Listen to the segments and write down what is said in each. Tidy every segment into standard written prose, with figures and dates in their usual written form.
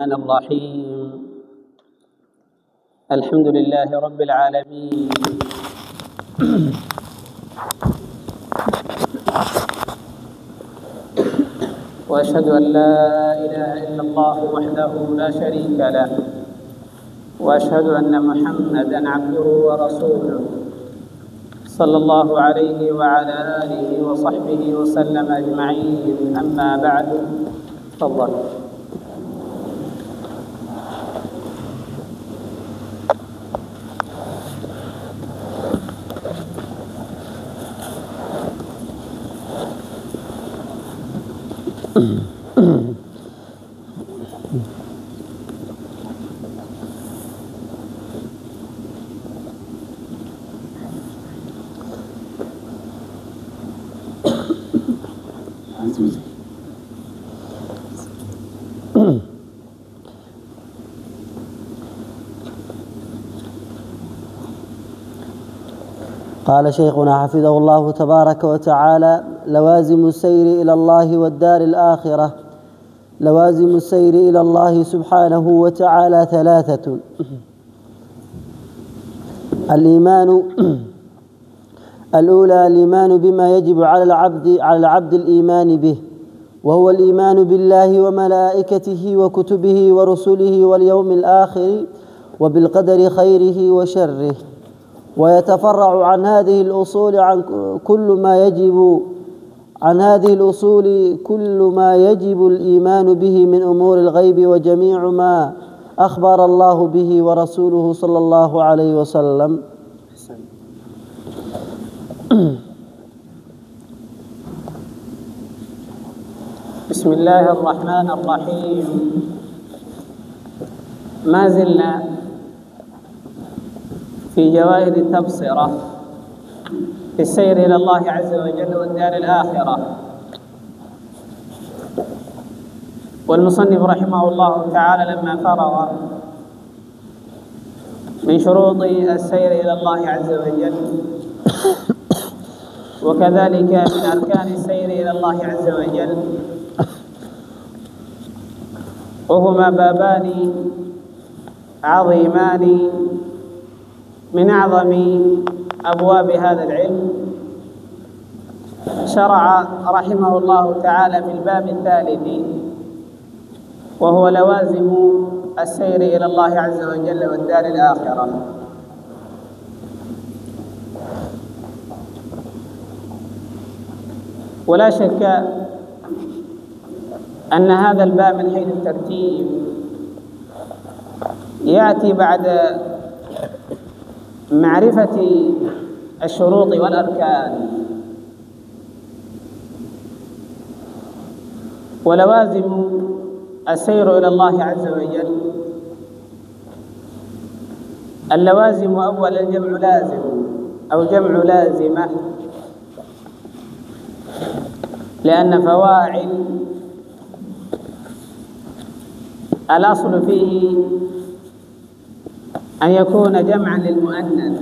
الرحيم. الحمد لله رب العالمين، وأشهد أن لا إله إلا الله وحده لا شريك له، وأشهد أن محمدًا عبده ورسوله صلى الله عليه وعلى آله وصحبه وسلم أجمعين. أما بعد، تفضل. قال شيخنا حفظه الله تبارك وتعالى: لوازم السير إلى الله والدار الآخرة. لوازم السير إلى الله سبحانه وتعالى ثلاثة: الأولى الإيمان بما يجب على العبد الإيمان به، وهو الإيمان بالله وملائكته وكتبه ورسله واليوم الآخر وبالقدر خيره وشره. ويتفرع عن هذه الأصول كل ما يجب الإيمان به من أمور الغيب وجميع ما أخبر الله به ورسوله صلى الله عليه وسلم. بسم الله الرحمن الرحيم. ما زلنا في جواهر التبصرة في السير إلى الله عز وجل والدار الآخرة، والمصنف رحمه الله تعالى لما فرغ من شروط السير إلى الله عز وجل وكذلك من أركان السير إلى الله عز وجل، وهما بابان عظيمان من أعظم أبواب هذا العلم، شرع رحمه الله تعالى في الباب الثالث، وهو لوازم السير إلى الله عز وجل والدار الآخرة. ولا شك أن هذا الباب من حيث الترتيب يأتي بعد معرفة الشروط والأركان. ولوازم السير إلى الله عز وجل، اللوازم أولا جمع لازم أو جمع لازمة، لأن فواعل الأصل فيه أن يكون جمعا للمؤنث.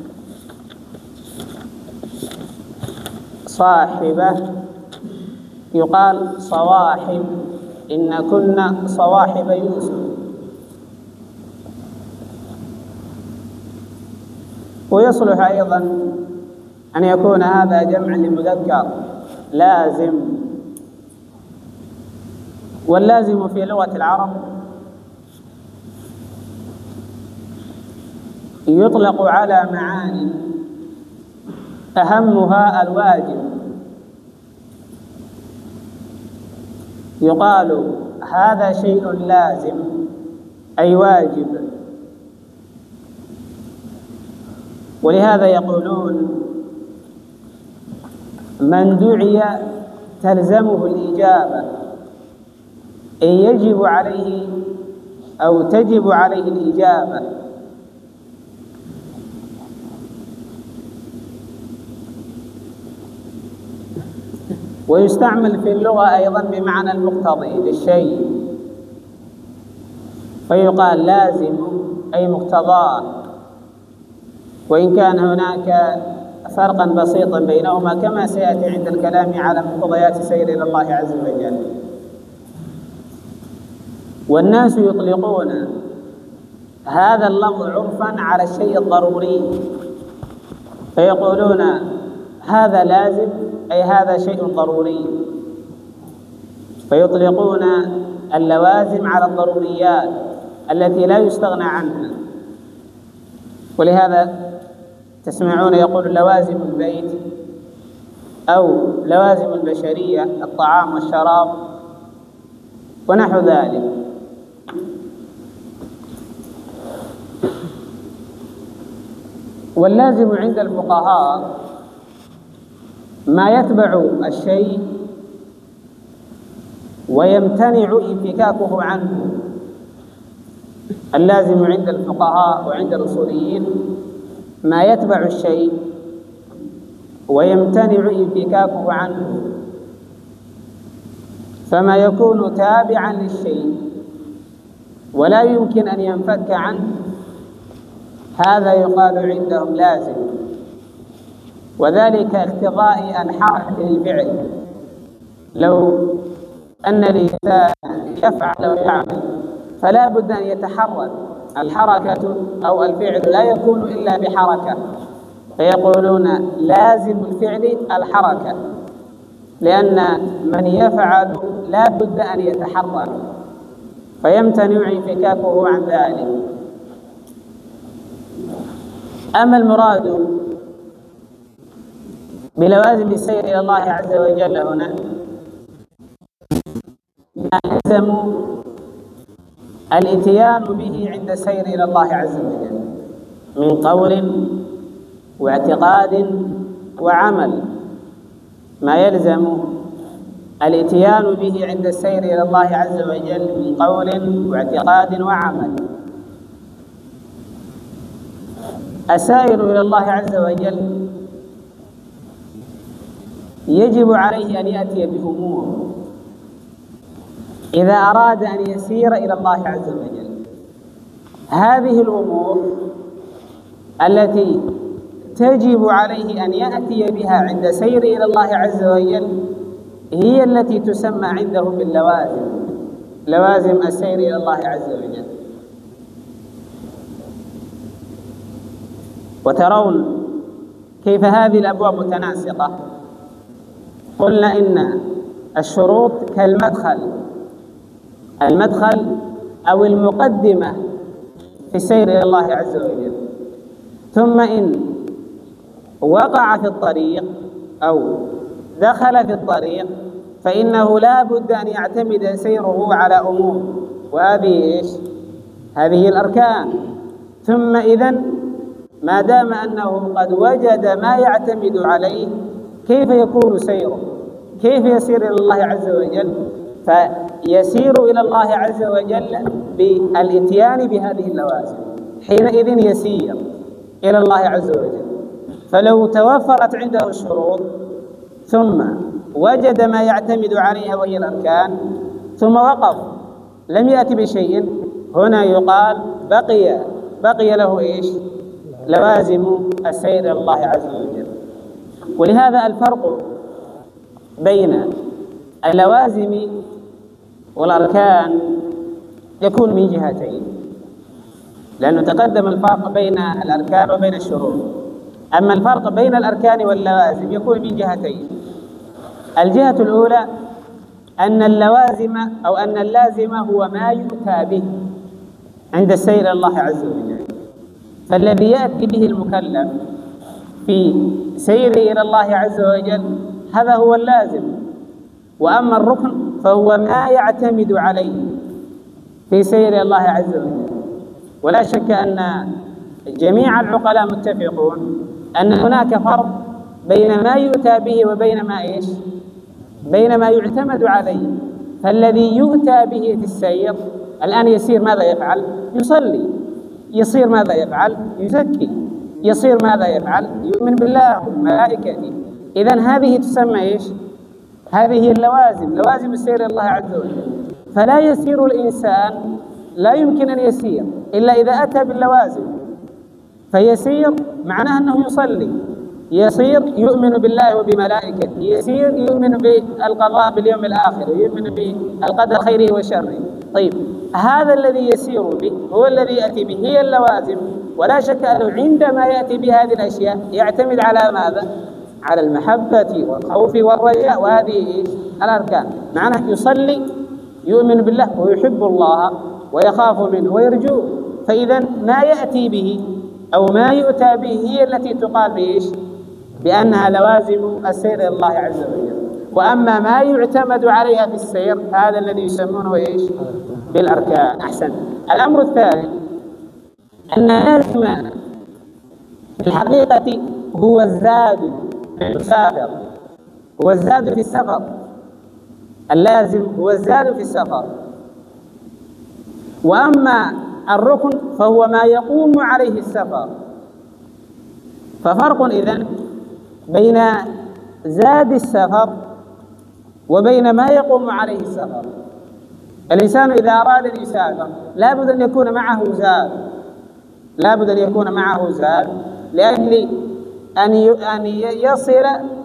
صاحبة يقال صواحب، إن كنا صواحب يوسف. ويصلح أيضا أن يكون هذا جمعا للمذكر لازم. واللازم في لغة العرب يطلق على معاني، أهمها الواجب. يقال هذا شيء لازم أي واجب. ولهذا يقولون من دعي تلزمه الإجابة، إن يجب عليه أو تجب عليه الإجابة. ويستعمل في اللغة أيضا بمعنى المقتضي للشيء، فيقال لازم أي مقتضاه، وإن كان هناك فرقا بسيطا بينهما كما سيأتي عند الكلام على مقتضيات سير إلى الله عز وجل. والناس يطلقون هذا اللفظ عرفا على الشيء الضروري، فيقولون هذا لازم، أي هذا شيء ضروري، فيطلقون اللوازم على الضروريات التي لا يستغنى عنها. ولهذا تسمعون يقول لوازم البيت أو لوازم البشرية، الطعام والشراب ونحو ذلك. واللازم عند الفقهاء ما يتبع الشيء ويمتنع انفكاكه عنه. اللازم عند الفقهاء وعند الأصوليين ما يتبع الشيء ويمتنع انفكاكه عنه، فما يكون تابعا للشيء ولا يمكن أن ينفك عنه هذا يقال عندهم لازم، وذلك اقتضاء الحركة للفعل. لو أن الإنسان يفعل ويعمل فلا بد أن يتحرك، الحركة أو الفعل لا يكون إلا بحركة، فيقولون لازم الفعل الحركة، لأن من يفعل لا بد أن يتحرك فيمتنع انفكاكه عن ذلك. أما المراد بلوازم السير إلى الله عز وجل هنا ما يلزم الاتيان به عند السير إلى الله عز وجل من قول واعتقاد وعمل، ما يلزم الاتيان به عند السير إلى الله عز وجل من قول واعتقاد وعمل. السائر إلى الله عز وجل يجب عليه أن يأتي بأمور إذا أراد أن يسير إلى الله عز وجل. هذه الأمور التي تجب عليه أن يأتي بها عند سير إلى الله عز وجل هي التي تسمى عندهم باللوازم، لوازم السير إلى الله عز وجل. وترون كيف هذه الأبواب متناسقة. قلنا إن الشروط كالمدخل، المدخل أو المقدمة في السير إلى الله عز وجل، ثم إن وقع في الطريق أو دخل في الطريق فإنه لا بد أن يعتمد سيره على أمور، وهذه إيش؟ هذه الأركان. ثم إذن ما دام أنه قد وجد ما يعتمد عليه كيف يكون سيره؟ كيف يسير إلى الله عز وجل؟ فيسير إلى الله عز وجل بالإتيان بهذه اللوازم، حينئذ يسير إلى الله عز وجل. فلو توفرت عنده الشروط ثم وجد ما يعتمد عليها وهي الأركان ثم وقف لم يأتي بشيء، هنا يقال بقي له إيش؟ لوازم السير إلى الله عز وجل. ولهذا الفرق بين اللوازم والأركان يكون من جهتين، لأنه تقدم الفرق بين الأركان وبين الشروط. أما الفرق بين الأركان واللوازم يكون من جهتين. الجهة الأولى أن اللوازم أو أن اللازم هو ما يؤتى به عند السير إلى الله عز وجل، فالذي يأتي به المكلف في سيره إلى الله عز وجل هذا هو اللازم. وأما الركن فهو ما يعتمد عليه في سير إلى الله عز وجل. ولا شك أن جميع العقلاء متفقون أن هناك فرق بين ما يؤتى به وبين ما إيش؟ بين ما يعتمد عليه. فالذي يؤتى به في السير الآن يسير ماذا يفعل؟ يصلي. يصير ماذا يفعل؟ يزكي. يصير ماذا يفعل؟ يؤمن بالله وملائكته. إذن هذه تسمى إيش؟ هذه هي اللوازم، لوازم السير إلى الله عز وجل. فلا يسير الإنسان، لا يمكن أن يسير إلا إذا أتى باللوازم. فيسير معناه أنه يصلي، يصير يؤمن بالله وبملائكته، يسير يؤمن بالقضاء باليوم الآخر، يؤمن بالقدر خيره وشره. طيب هذا الذي يسير به هو الذي يأتي به، هي اللوازم، ولا شك أنه عندما يأتي بهذه الأشياء يعتمد على ماذا؟ على المحبة والخوف والرجاء، وهذه الأركان. معناه يصلي يؤمن بالله ويحب الله ويخاف منه ويرجوه، فإذا ما يأتي به أو ما يؤتى به هي التي تقال بأنها لوازم السير إلى الله عز وجل. وأما ما يعتمد عليها في السير هذا الذي يسمونه بالأركان. أحسن. الأمر الثاني أن لازم في الحقيقة هو الزاد في المسافر، هو الزاد في السفر. اللازم هو الزاد في السفر، وأما الركن فهو ما يقوم عليه السفر. ففرق إذن بين زاد السفر وبين ما يقوم عليه السفر. الإنسان إذا أراد أن يسافر لابد أن يكون معه زاد، لابد أن يكون معه زاد لأجل أن يصل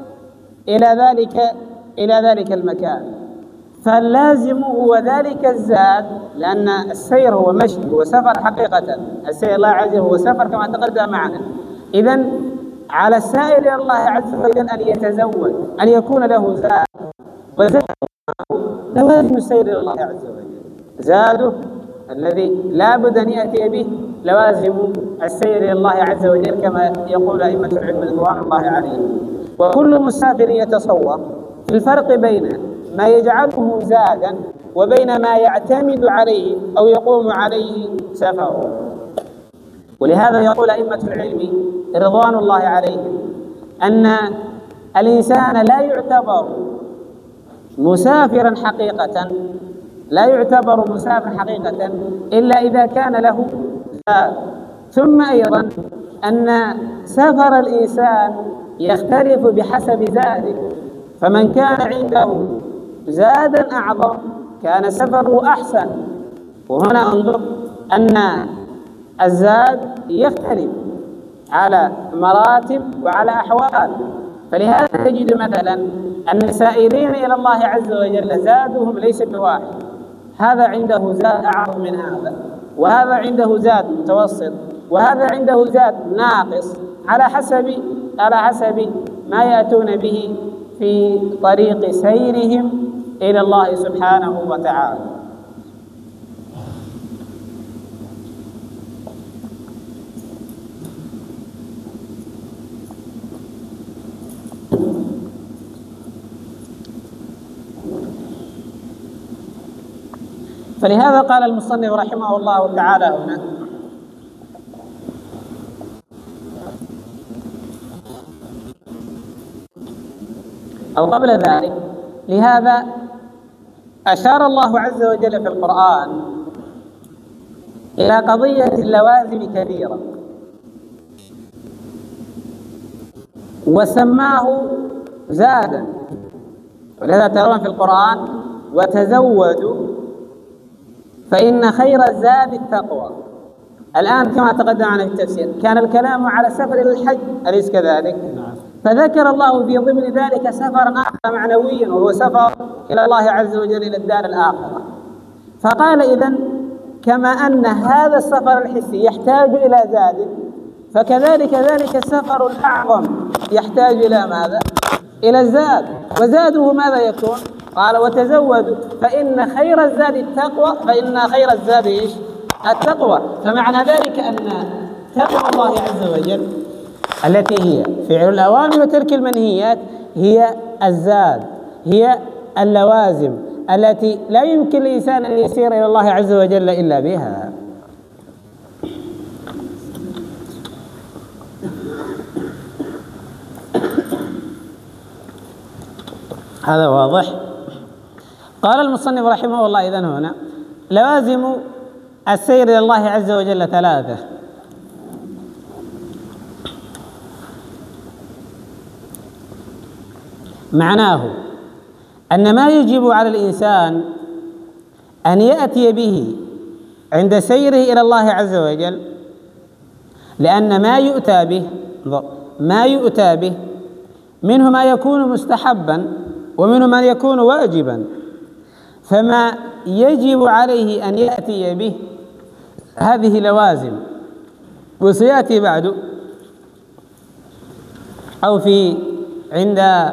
إلى ذلك المكان. فاللازم هو ذلك الزاد، لأن السير هو مشي، هو سفر حقيقة. السير الله عز وجل هو سفر كما تقدم معنا. إذن على السائر إلى الله عز وجل أن يتزود، أن يكون له زاد، وزاد لوازم السير إلى الله عز وجل. زاده الذي لا بد أن يأتي به لوازم السير إلى الله عز وجل، كما يقول أئمة العلم رضوان الله عليهم. وكل مسافر يتصور في الفرق بين ما يجعله زادا وبين ما يعتمد عليه أو يقوم عليه سفره. ولهذا يقول أئمة العلم رضوان الله عليهم أن الإنسان لا يعتبر مسافرا حقيقة، لا يعتبر مسافرا حقيقة إلا إذا كان له زاد. ثم أيضا أن سفر الإنسان يختلف بحسب زاده، فمن كان عنده زادا أعظم كان سفره أحسن. وهنا انظر أن الزاد يختلف على مراتب وعلى أحوال. فلهذا تجد مثلا أن السائرين إلى الله عز وجل زادهم ليس بواحد، هذا عنده زاد أعظم من هذا، وهذا عنده زاد متوسط، وهذا عنده زاد ناقص، على حسب ما يأتون به في طريق سيرهم إلى الله سبحانه وتعالى. فلهذا قال المصنف رحمه الله تعالى هنا: أو قبل ذلك، لهذا أشار الله عز وجل في القرآن إلى قضية اللوازم كثيرا، وسماه زادا. ولهذا ترون في القرآن: وتزودوا فإن خير الزاد التقوى. الآن كما تقدم معنا في التفسير كان الكلام على سفر إلى الحج، أليس كذلك؟ فذكر الله في ضمن ذلك سفرا آخر معنويا، وهو سفر إلى الله عز وجل إلى الدار الآخرة. فقال: إذن كما أن هذا السفر الحسي يحتاج إلى زاد، فكذلك ذلك السفر الأعظم يحتاج إلى ماذا؟ إلى الزاد. وزاده ماذا يكون؟ قال: وتزودوا فإن خير الزاد التقوى، فإن خير الزاد إيش؟ التقوى. فمعنى ذلك أن تقوى الله عز وجل التي هي فعل الأوامر وترك المنهيات هي الزاد، هي اللوازم التي لا يمكن للإنسان أن يسير إلى الله عز وجل إلا بها. هذا واضح. قال المصنف رحمه الله: إذن هنا لوازم السير إلى الله عز وجل ثلاثة: معناه أن ما يجب على الإنسان أن يأتي به عند سيره إلى الله عز وجل، لأن ما يؤتى به منه ما يكون مستحبا ومنه ما يكون واجبا. فما يجب عليه أن يأتي به هذه لوازم، وسيأتي بعد أو عند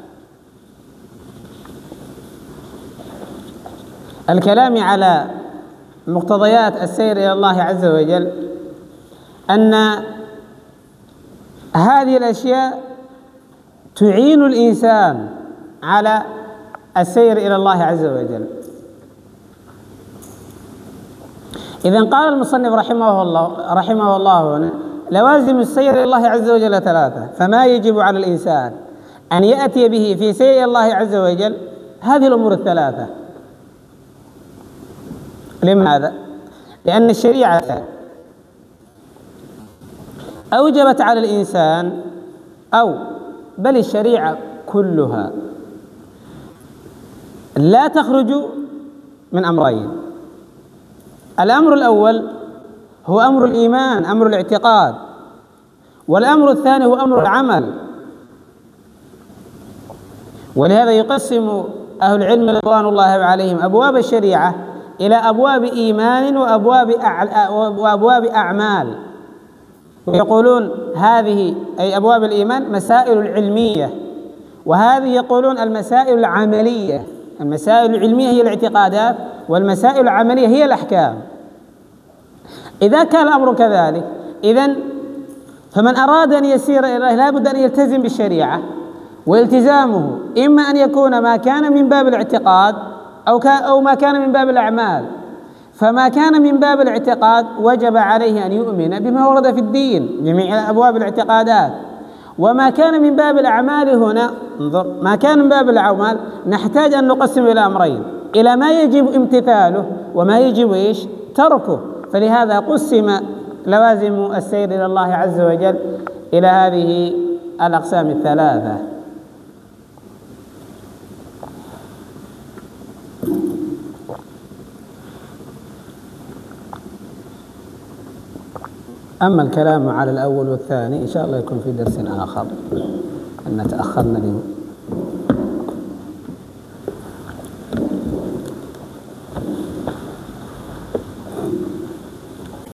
الكلام على مقتضيات السير إلى الله عز وجل أن هذه الأشياء تعين الإنسان على السير إلى الله عز وجل. إذن قال المصنف رحمه الله هنا: لوازم السير إلى الله عز وجل ثلاثة، فما يجب على الإنسان أن يأتي به في سير إلى الله عز وجل هذه الأمور الثلاثة. لماذا؟ لأن الشريعة أوجبت على الإنسان، بل الشريعة كلها لا تخرج من أمرين. الأمر الأول هو أمر الإيمان، أمر الاعتقاد، والأمر الثاني هو أمر العمل. ولهذا يقسم أهل العلم رضوان الله عليهم أبواب الشريعة إلى أبواب إيمان وأبواب أعمال، ويقولون هذه أي أبواب الإيمان مسائل العلمية، وهذه يقولون المسائل العملية. المسائل العلمية هي الاعتقادات، والمسائل العملية هي الأحكام. إذا كان الأمر كذلك، إذن فمن أراد أن يسير إلى الله لا بد أن يلتزم بالشريعة، والتزامه إما أن يكون ما كان من باب الاعتقاد أو ما كان من باب الأعمال. فما كان من باب الاعتقاد وجب عليه أن يؤمن بما ورد في الدين، جميع أبواب الاعتقادات. وما كان من باب الأعمال هنا، انظر، ما كان من باب الأعمال نحتاج أن نقسم إلى أمرين: إلى ما يجب امتثاله وما يجب تركه. فلهذا قسم لوازم السير إلى الله عز وجل إلى هذه الأقسام الثلاثة. أما الكلام على الأول والثاني إن شاء الله يكون في درس آخر، أن تأخرنا اليوم.